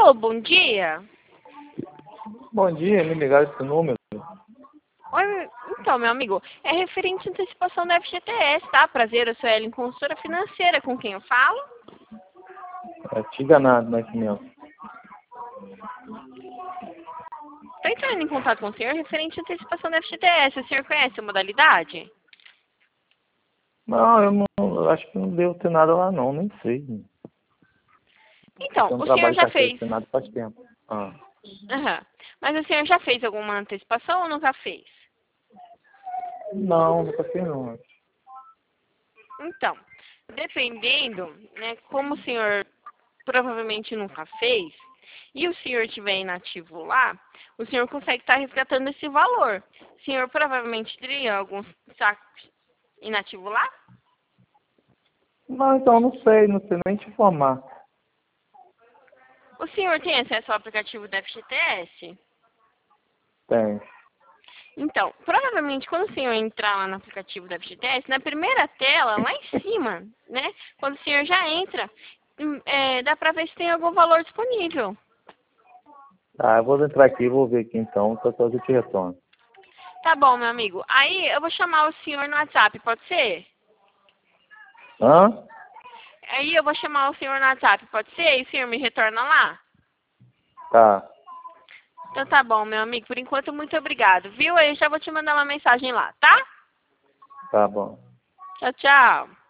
Alô, bom dia. Bom dia, me ligaram esse número. Oi, então, meu amigo, é referente à antecipação da FGTS, tá? Prazer, eu sou a Ellen, consultora financeira, com quem eu falo? É Tiganado Nascimento. Estou entrando em contato com o senhor referente à antecipação da FGTS. O senhor conhece a modalidade? Não, eu acho que não devo ter nada lá não, nem sei. Então, Eu não o senhor trabalho já com fez... nada faz tempo. Ah. Aham. Mas o senhor já fez alguma antecipação ou nunca fez? Não, nunca fiz não. Então, dependendo, né, como o senhor provavelmente nunca fez, e o senhor estiver inativo lá, o senhor consegue estar resgatando esse valor. O senhor provavelmente teria algum saco inativo lá? Não, então não sei nem te informar. O senhor tem acesso ao aplicativo da FGTS? Tem. Então, provavelmente quando o senhor entrar lá no aplicativo da FGTS, na primeira tela, lá em cima, né? Quando o senhor já entra, dá pra ver se tem algum valor disponível. Tá, eu vou entrar aqui, vou ver aqui então, depois eu te retorno. Tá bom, meu amigo. Aí eu vou chamar o senhor no WhatsApp, pode ser? Hã? Aí eu vou chamar o senhor no WhatsApp, pode ser? E o senhor me retorna lá? Tá. Então tá bom, meu amigo. Por enquanto, muito obrigado, viu? Aí eu já vou te mandar uma mensagem lá, tá? Tá bom. Tchau, tchau.